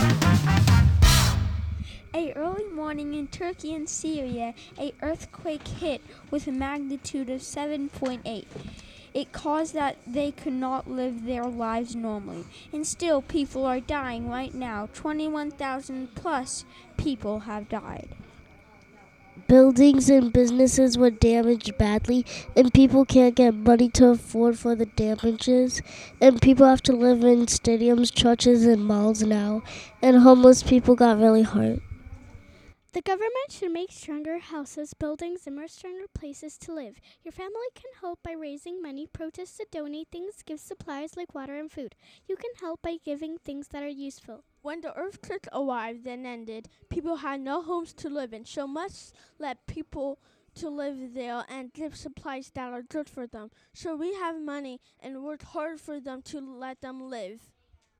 A early morning in Turkey and Syria, an earthquake hit with a magnitude of 7.8. It caused that they could not live their lives normally. And still people are dying right now. 21,000 plus people have died. Buildings and businesses were damaged badly, and people can't get money to afford for the damages. And people have to live in stadiums, churches, and malls now. And homeless people got really hurt. The government should make stronger houses, buildings, and more stronger places to live. Your family can help by raising money, protest to donate things, give supplies like water and food. You can help by giving things that are useful. When the earthquake arrived and ended, people had no homes to live in, so must let people to live there and give supplies that are good for them. So we have money and work hard for them to let them live.